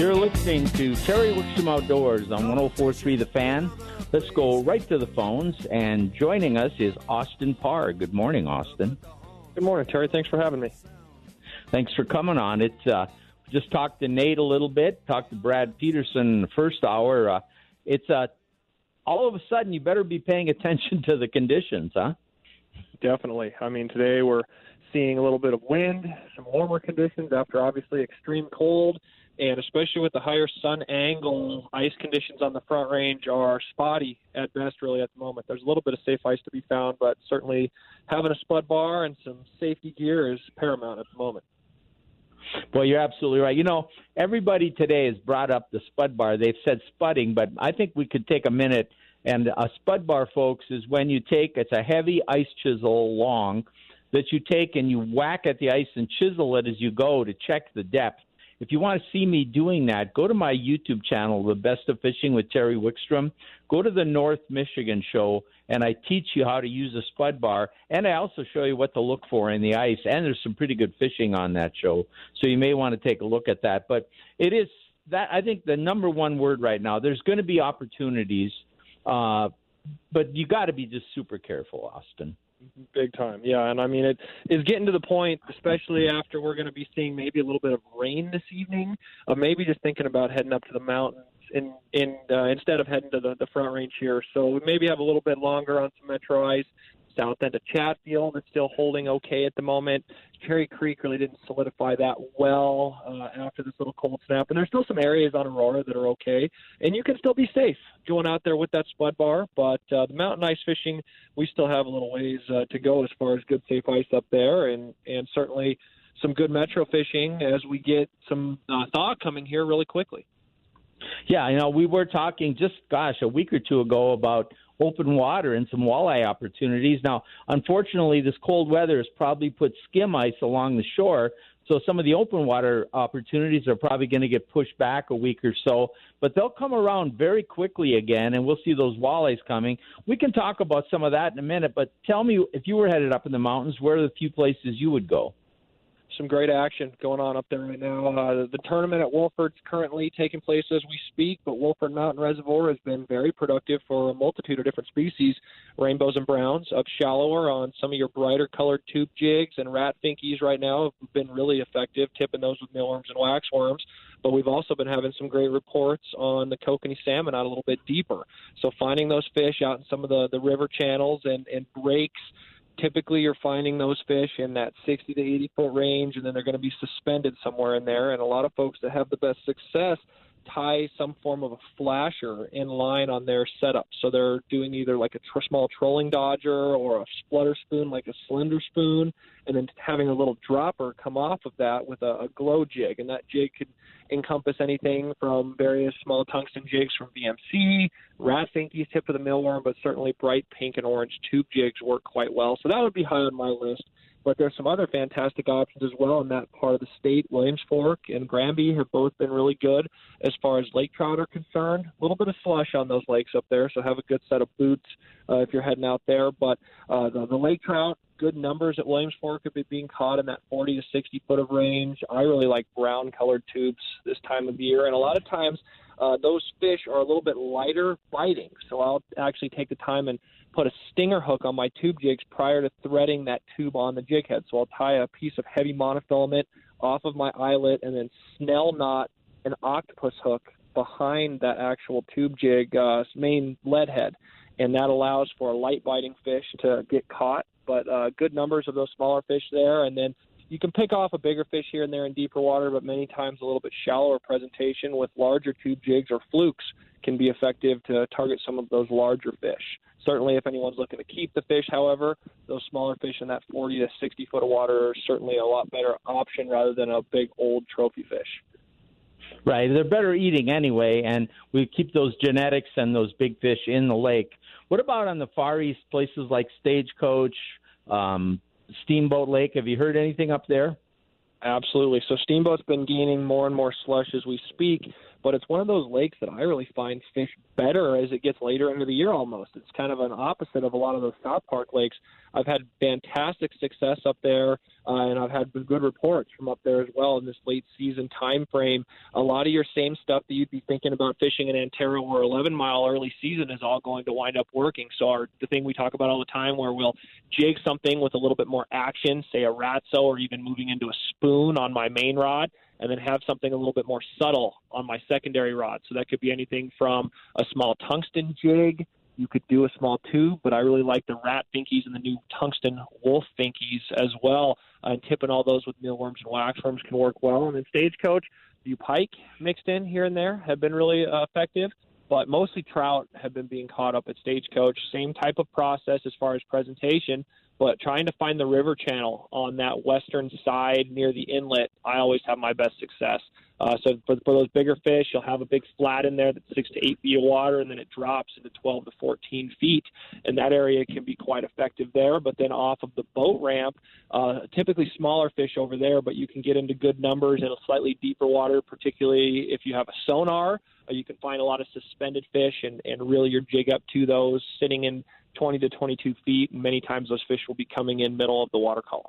You're listening to Terry Wickstrom Outdoors on 104.3 The Fan. Let's go right to the phones, and joining us is Austin Parr. Good morning, Austin. Good morning, Terry. Thanks for having me. Thanks for coming on. It's just talked to Nate a little bit, talked to Brad Peterson in the first hour. It's all of a sudden you better be paying attention to the conditions, huh? Definitely. I mean, today we're seeing a little bit of wind, some warmer conditions after obviously extreme cold, and especially with the higher sun angle, ice conditions on the Front Range are spotty at best really at the moment. There's a little bit of safe ice to be found, but certainly having a spud bar and some safety gear is paramount at the moment. Well, you're absolutely right. You know, everybody today has brought up the spud bar. They've said spudding, but I think we could take a minute. And a spud bar, folks, is when you take, it's a heavy ice chisel long that you take and you whack at the ice and chisel it as you go to check the depth. If you want to see me doing that, go to my YouTube channel, The Best of Fishing with Terry Wickstrom. Go to the North Michigan show, and I teach you how to use a spud bar, and I also show you what to look for in the ice, and there's some pretty good fishing on that show, so you may want to take a look at that. But it is that, I think, the number one word right now. There's going to be opportunities, but you got to be just super careful, Austin. Big time, yeah. And I mean, it is getting to the point, especially after we're going to be seeing maybe a little bit of rain this evening, of maybe just thinking about heading up to the mountains instead of heading to the Front Range here. So we maybe have a little bit longer on some metro ice. South end of Chatfield, it's still holding okay at the moment. Cherry Creek really didn't solidify that well after this little cold snap. And there's still some areas on Aurora that are okay. And you can still be safe going out there with that spud bar. But the mountain ice fishing, we still have a little ways to go as far as good, safe ice up there. And certainly some good metro fishing as we get some thaw coming here really quickly. Yeah, you know, we were talking just, a week or two ago about open water and some walleye opportunities. Now, unfortunately, this cold weather has probably put skim ice along the shore, so some of the open water opportunities are probably going to get pushed back a week or so, but they'll come around very quickly again, and we'll see those walleyes coming. We can talk about some of that in a minute, but tell me, if you were headed up in the mountains, where are the few places you would go? Some great action going on up there right now. The tournament at Wolfert's currently taking place as we speak, but Wolfert Mountain Reservoir has been very productive for a multitude of different species, rainbows and browns. Up shallower on some of your brighter colored tube jigs and rat finkies right now have been really effective, tipping those with mealworms and waxworms. But we've also been having some great reports on the kokanee salmon out a little bit deeper. So finding those fish out in some of the river channels and breaks. Typically, you're finding those fish in that 60 to 80-foot range, and then they're going to be suspended somewhere in there. And a lot of folks that have the best success tie some form of a flasher in line on their setup. So they're doing either like a small trolling dodger or a splutter spoon like a slender spoon, and then having a little dropper come off of that with a glow jig. And that jig could encompass anything from various small tungsten jigs from VMC, rat finkies, tip of the mealworm, but certainly bright pink and orange tube jigs work quite well. So that would be high on my list. But there's some other fantastic options as well in that part of the state. Williams Fork and Granby have both been really good as far as lake trout are concerned. A little bit of slush on those lakes up there, so have a good set of boots if you're heading out there. But the lake trout, good numbers at Williams Fork have been being caught in that 40 to 60 foot of range. I really like brown-colored tubes this time of year, and a lot of times those fish are a little bit lighter biting. So I'll actually take the time and put a stinger hook on my tube jigs prior to threading that tube on the jig head. So I'll tie a piece of heavy monofilament off of my eyelet and then snell knot an octopus hook behind that actual tube jig main lead head. And that allows for a light biting fish to get caught, but good numbers of those smaller fish there. And then you can pick off a bigger fish here and there in deeper water, but many times a little bit shallower presentation with larger tube jigs or flukes can be effective to target some of those larger fish. Certainly, if anyone's looking to keep the fish, however, those smaller fish in that 40 to 60 foot of water are certainly a lot better option rather than a big old trophy fish. Right. They're better eating anyway, and we keep those genetics and those big fish in the lake. What about on the Far East, places like Stagecoach, Steamboat Lake? Have you heard anything up there? Absolutely. So Steamboat's been gaining more and more slush as we speak, but it's one of those lakes that I really find fish better as it gets later into the year almost. It's kind of an opposite of a lot of those South Park lakes. I've had fantastic success up there, and I've had good reports from up there as well in this late season time frame. A lot of your same stuff that you'd be thinking about fishing in Antero or 11 Mile early season is all going to wind up working. So the thing we talk about all the time where we'll jig something with a little bit more action, say a Ratso or even moving into a spoon on my main rod, and then have something a little bit more subtle on my secondary rod. So that could be anything from a small tungsten jig. You could do a small tube, but I really like the rat finkies and the new tungsten wolf finkies as well. And tipping all those with mealworms and waxworms can work well. And then Stagecoach, the pike mixed in here and there have been really effective, but mostly trout have been being caught up at Stagecoach. Same type of process as far as presentation, but trying to find the river channel on that western side near the inlet, I always have my best success. So for those bigger fish, you'll have a big flat in there that's 6 to 8 feet of water, and then it drops into 12 to 14 feet, and that area can be quite effective there. But then off of the boat ramp, typically smaller fish over there, but you can get into good numbers in a slightly deeper water, particularly if you have a sonar. You can find a lot of suspended fish and reel your jig up to those sitting in 20 to 22 feet, and many times those fish will be coming in middle of the water column.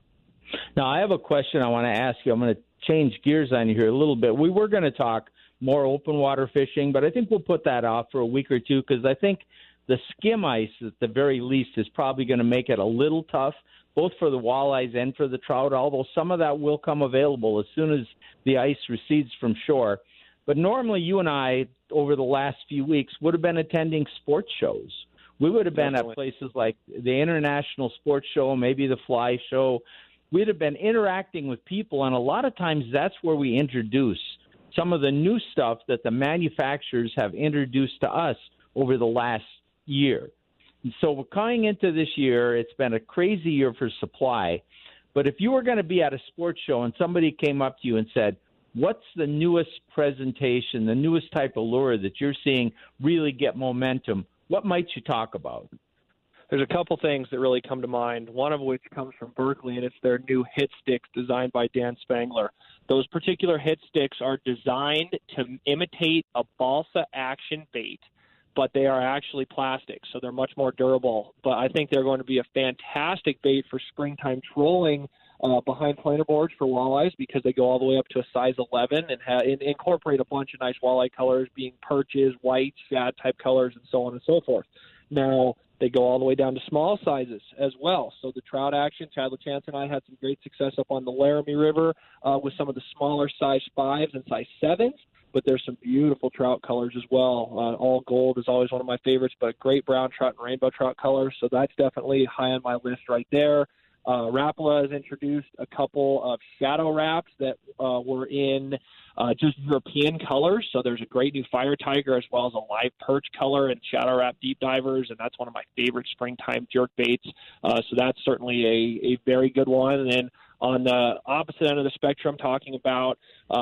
Now, I have a question I want to ask you. I'm going to change gears on you here a little bit. We were going to talk more open water fishing, but I think we'll put that off for a week or two because I think the skim ice, at the very least, is probably going to make it a little tough, both for the walleyes and for the trout, although some of that will come available as soon as the ice recedes from shore. But normally you and I, over the last few weeks, would have been attending sports shows. We would have been at places like the International Sports Show, maybe the Fly Show. We'd have been interacting with people, and a lot of times that's where we introduce some of the new stuff that the manufacturers have introduced to us over the last year. And so we're coming into this year. It's been a crazy year for supply. But if you were going to be at a sports show and somebody came up to you and said, what's the newest presentation, the newest type of lure that you're seeing really get momentum, what might you talk about? There's a couple things that really come to mind, one of which comes from Berkley, and it's their new hit sticks designed by Dan Spangler. Those particular hit sticks are designed to imitate a balsa action bait, but they are actually plastic, so they're much more durable. But I think they're going to be a fantastic bait for springtime trolling behind planer boards for walleyes because they go all the way up to a size 11 and incorporate a bunch of nice walleye colors, being perches, whites, shad type colors, and so on and so forth. Now, they go all the way down to small sizes as well. So the trout action, Chad LeChance and I had some great success up on the Laramie River with some of the smaller size 5s and size 7s, but there's some beautiful trout colors as well. All gold is always one of my favorites, but great brown trout and rainbow trout colors. So that's definitely high on my list right there. Rapala has introduced a couple of shadow wraps that were in just European colors. So there's a great new Fire Tiger as well as a live perch color and shadow wrap deep divers, and that's one of my favorite springtime jerk baits. So that's certainly a very good one. And then on the opposite end of the spectrum, talking about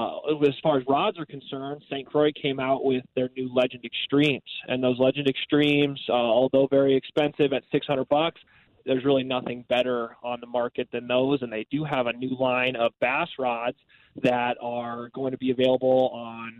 as far as rods are concerned, St. Croix came out with their new Legend Extremes, and those Legend Extremes, although very expensive at $600, there's really nothing better on the market than those, and they do have a new line of bass rods that are going to be available on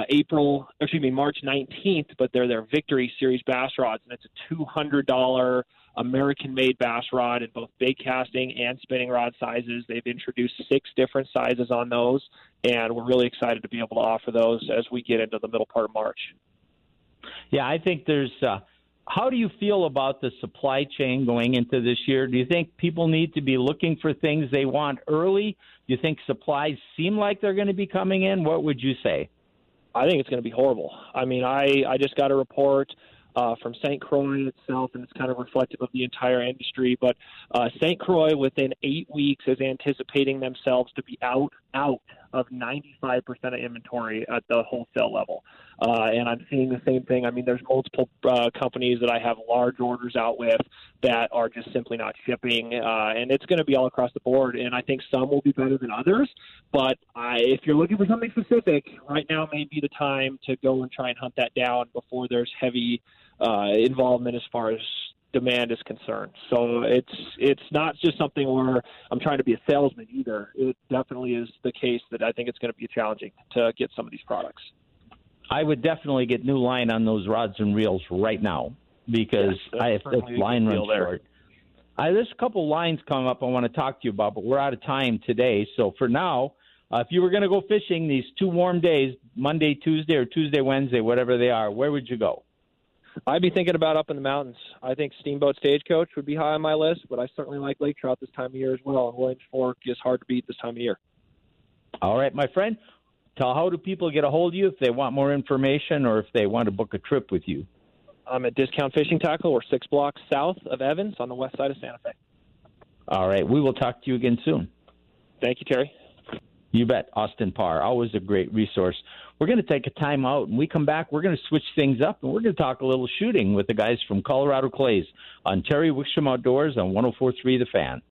March 19th, but they're their Victory Series bass rods, and it's a $200 American-made bass rod in both bait casting and spinning rod sizes. They've introduced 6 different sizes on those, and we're really excited to be able to offer those as we get into the middle part of March. Yeah, I think there's how do you feel about the supply chain going into this year? Do you think people need to be looking for things they want early? Do you think supplies seem like they're going to be coming in? What would you say? I think it's going to be horrible. I mean, I just got a report from St. Croix itself, and it's kind of reflective of the entire industry. But St. Croix, within 8 weeks, is anticipating themselves to be out of 95% of inventory at the wholesale level. And I'm seeing the same thing. I mean, there's multiple companies that I have large orders out with that are just simply not shipping, and it's going to be all across the board. And I think some will be better than others. But if you're looking for something specific, right now may be the time to go and try and hunt that down before there's heavy involvement as far as demand is concerned. So it's not just something where I'm trying to be a salesman either. It definitely is the case that I think it's going to be challenging to get some of these products. I would definitely get new line on those rods and reels right now because if the line runs short. There's a couple lines coming up I want to talk to you about, but we're out of time today. So for now, if you were going to go fishing these 2 warm days, Monday, Tuesday, or Tuesday, Wednesday, whatever they are, where would you go? I'd be thinking about up in the mountains. I think Steamboat Stagecoach would be high on my list, but I certainly like lake trout this time of year as well, and Williams Fork is hard to beat this time of year. All right, my friend. How do people get a hold of you if they want more information or if they want to book a trip with you? I'm at Discount Fishing Tackle. We're 6 blocks south of Evans on the west side of Santa Fe. All right. We will talk to you again soon. Thank you, Terry. You bet. Austin Parr, always a great resource. We're going to take a time out. When we come back, we're going to switch things up, and we're going to talk a little shooting with the guys from Colorado Clays on Terry Wickstrom Outdoors on 104.3 The Fan.